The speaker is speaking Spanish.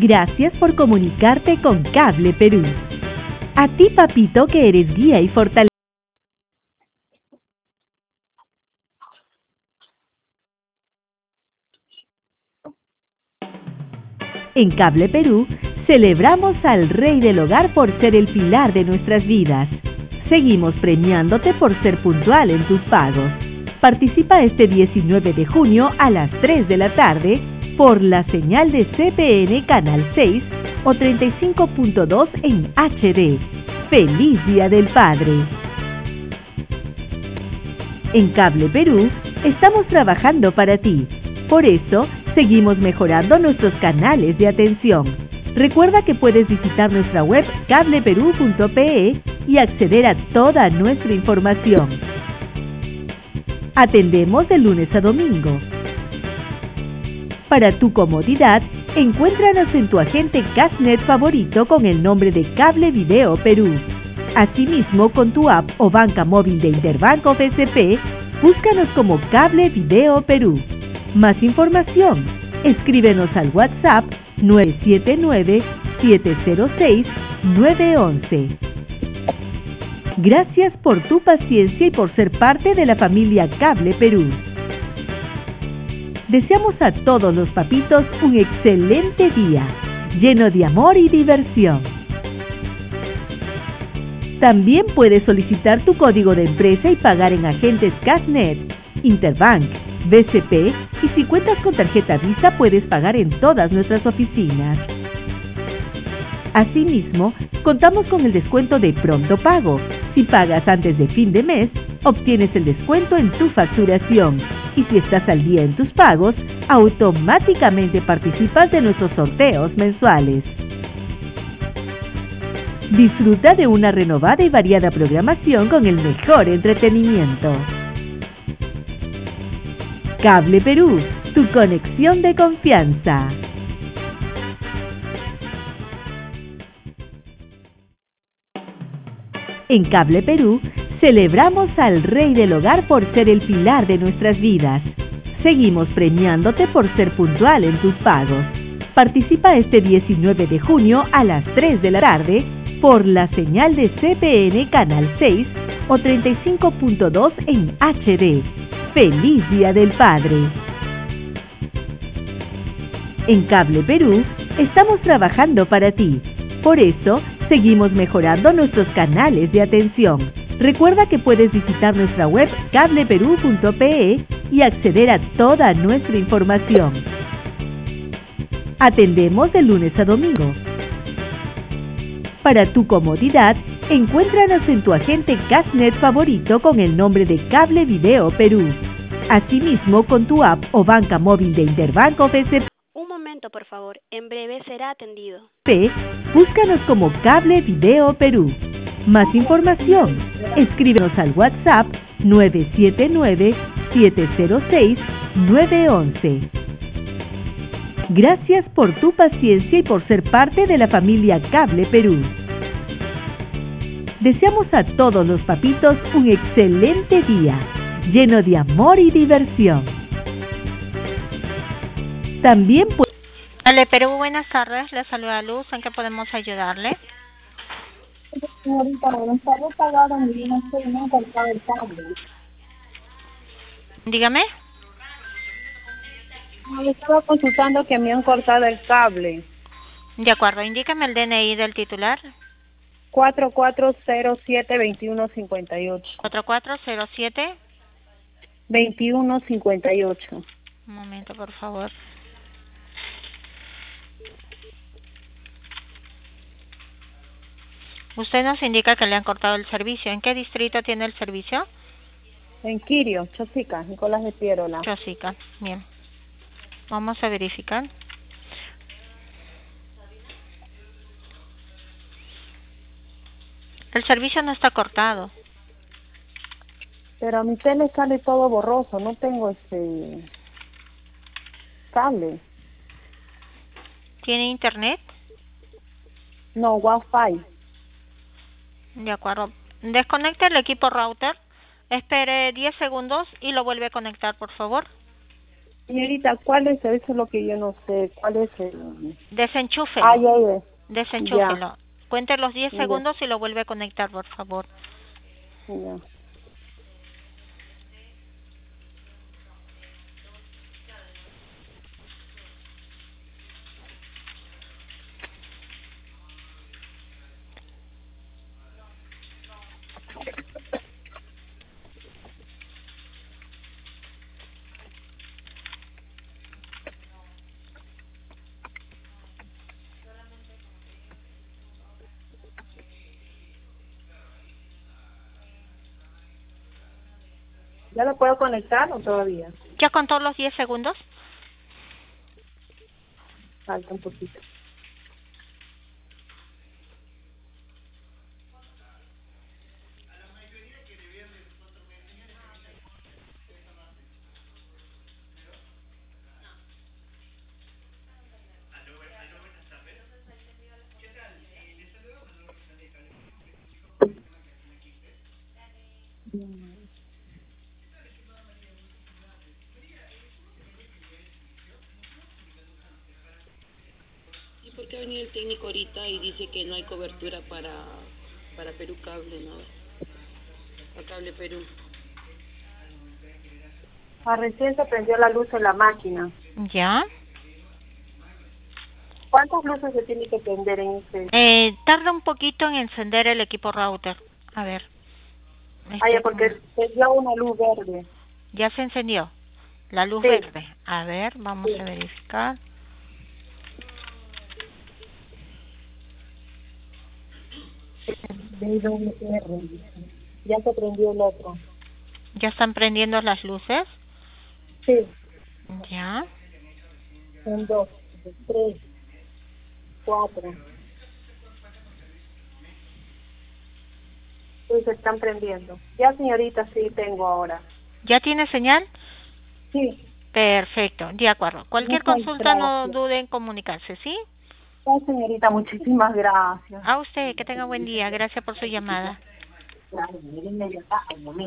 Gracias por comunicarte con Cable Perú. A ti, papito, que eres guía y fortaleza. En Cable Perú, celebramos al Rey del Hogar por ser el pilar de nuestras vidas. Seguimos premiándote por ser puntual en tus pagos. Participa este 19 de junio a las 3 de la tarde por la señal de CPN Canal 6 o 35.2 en HD. ¡Feliz Día del Padre! En Cable Perú, estamos trabajando para ti. Por eso, seguimos mejorando nuestros canales de atención. Recuerda que puedes visitar nuestra web cableperú.pe y acceder a toda nuestra información. Atendemos de lunes a domingo. Para tu comodidad, encuéntranos en tu agente Cashnet favorito con el nombre de Cable Video Perú. Asimismo, con tu app o banca móvil de Interbanco BCP, búscanos como Cable Video Perú. Más información, escríbenos al WhatsApp 979-706-911. Gracias por tu paciencia y por ser parte de la familia Cable Perú. Deseamos a todos los papitos un excelente día, lleno de amor y diversión. También puedes solicitar tu código de empresa y pagar en agentes Cashnet, Interbank, BCP y si cuentas con tarjeta Visa puedes pagar en todas nuestras oficinas. Asimismo, contamos con el descuento de Pronto Pago. Si pagas antes de fin de mes, obtienes el descuento en tu facturación. Y si estás al día en tus pagos, automáticamente participas de nuestros sorteos mensuales. Disfruta de una renovada y variada programación con el mejor entretenimiento. Cable Perú, tu conexión de confianza. En Cable Perú, celebramos al Rey del Hogar por ser el pilar de nuestras vidas. Seguimos premiándote por ser puntual en tus pagos. Participa este 19 de junio a las 3 de la tarde por la señal de CPN Canal 6 o 35.2 en HD. ¡Feliz Día del Padre! En Cable Perú, estamos trabajando para ti. Por eso, seguimos mejorando nuestros canales de atención. Recuerda que puedes visitar nuestra web cableperú.pe y acceder a toda nuestra información. Atendemos de lunes a domingo. Para tu comodidad, encuéntranos en tu agente Cashnet favorito con el nombre de Cable Video Perú. Asimismo, con tu app o banca móvil de Interbanco BCP. Un momento, por favor. En breve será atendido. Búscanos como Cable Video Perú. Más información, escríbenos al WhatsApp 979-706-911. Gracias por tu paciencia y por ser parte de la familia Cable Perú. Deseamos a todos los papitos un excelente día, lleno de amor y diversión. También Cable Perú, buenas tardes. Le saluda Luz. ¿En qué podemos ayudarle? Señorita, buenas tardes. Pagado mi bien, estoy me han cortado el cable. Dígame. No, estaba consultando que me han cortado el cable. De acuerdo, indíqueme el DNI del titular. 4407-2158. 4407. 2158. Un momento, por favor. Usted nos indica que le han cortado el servicio. ¿En qué distrito tiene el servicio? En Quirio, Chosica, Nicolás de Pierola. Chosica, bien. Vamos a verificar. El servicio no está cortado. Pero a mi tele sale todo borroso, no tengo cable. ¿Tiene internet? No, Wi-Fi. De acuerdo. Desconecte el equipo router. Espere 10 segundos y lo vuelve a conectar, por favor. Señorita, ¿cuál es? Eso es lo que yo no sé. ¿Cuál es el...? Desenchúfelo. Ah, ya. Desenchúfelo. Cuente los 10 Ya, segundos y lo vuelve a conectar, por favor. ya. ¿Ya lo puedo conectar o todavía? ¿Ya contó los 10 segundos? Falta un poquito. ¿Y por qué ha venido el técnico ahorita y dice que no hay cobertura para Perú Cable, nada? Para Cable Perú. Ah, recién se prendió la luz en la máquina. ¿Ya? ¿Cuántas luces se tiene que prender en este? Tarda un poquito en encender el equipo router. A ver. Ah, ya, porque prendió una luz verde. Ya se encendió la luz Sí. verde. A ver, vamos Sí. a verificar. DWR. Ya se prendió el otro. ¿Ya están prendiendo las luces? Sí. Ya. 1, 2, 3, 4. Sí, se están prendiendo. Ya, señorita, sí tengo ahora. ¿Ya tiene señal? Sí. Perfecto, de acuerdo. Cualquier Muchas consulta no gracias. dude en comunicarse, ¿sí? Ya, señorita, muchísimas gracias. A usted, que tenga buen día. Gracias por su llamada. Claro, miren, ya está, al momento.